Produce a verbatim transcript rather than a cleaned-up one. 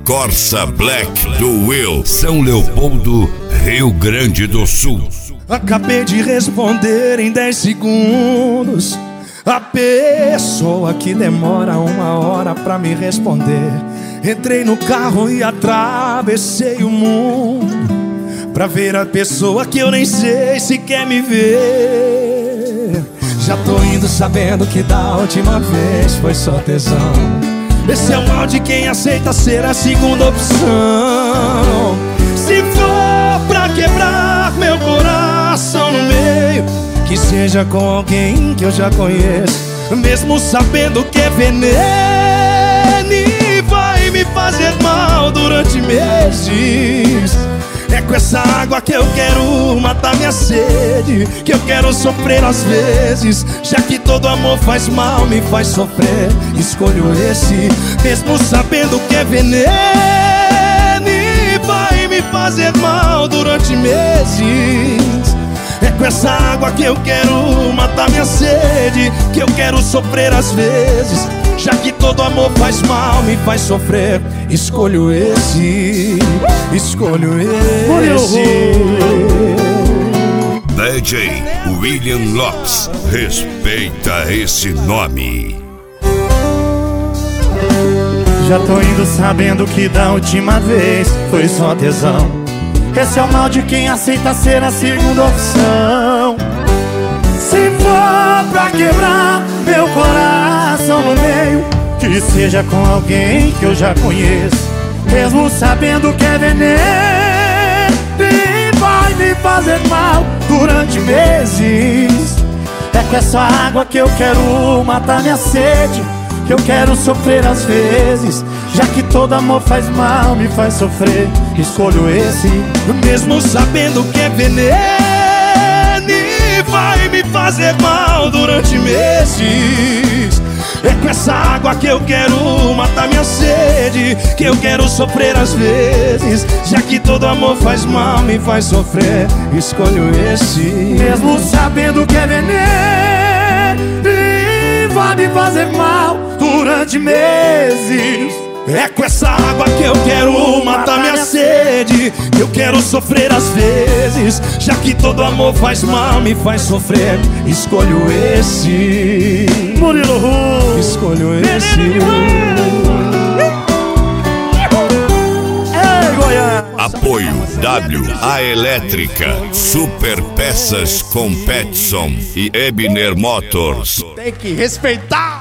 Corsa Black do Will, São Leopoldo, Rio Grande do Sul. Acabei de responder em dez segundos. A pessoa que demora uma hora pra me responder. Entrei no carro e atravessei o mundo pra ver a pessoa que eu nem sei se quer me ver. Já tô indo sabendo que da última vez foi só tesão. Esse é o mal de quem aceita ser a segunda opção. Se for pra quebrar meu coração no meio, que seja com alguém que eu já conheço, mesmo sabendo que é veneno e vai me fazer mal durante meses. É com essa água que eu quero matar minha sede, que eu quero sofrer às vezes, já que todo amor faz mal, me faz sofrer. Escolho esse, mesmo sabendo que é veneno e vai me fazer mal durante meses. É com essa água que eu quero matar minha sede, que eu quero sofrer às vezes, já que todo amor faz mal, me faz sofrer. Escolho esse, escolho esse. D J William Lopes, respeita esse nome. Já tô indo sabendo que da última vez foi só tesão. Esse é o mal de quem aceita ser a segunda opção. Se for pra quebrar meu coração no meio, que seja com alguém que eu já conheço, mesmo sabendo que é veneno e vai me fazer mal durante meses. É com essa água que eu quero matar minha sede, que eu quero sofrer às vezes, já que todo amor faz mal, me faz sofrer. Escolho esse, mesmo sabendo que é veneno e vai me fazer mal durante meses. É com essa água que eu quero matar minha sede, que eu quero sofrer às vezes, já que todo amor faz mal, me faz sofrer. Escolho esse, mesmo sabendo que é veneno e vai me fazer mal durante meses. É com essa água que eu quero matar minha sede, que eu quero sofrer às vezes, já que todo amor faz mal, me faz sofrer. Escolho esse, Murilo Ru. Escolho esse. Apoio W A Elétrica, Super Peças Competition e Ebner Motors. Tem que respeitar.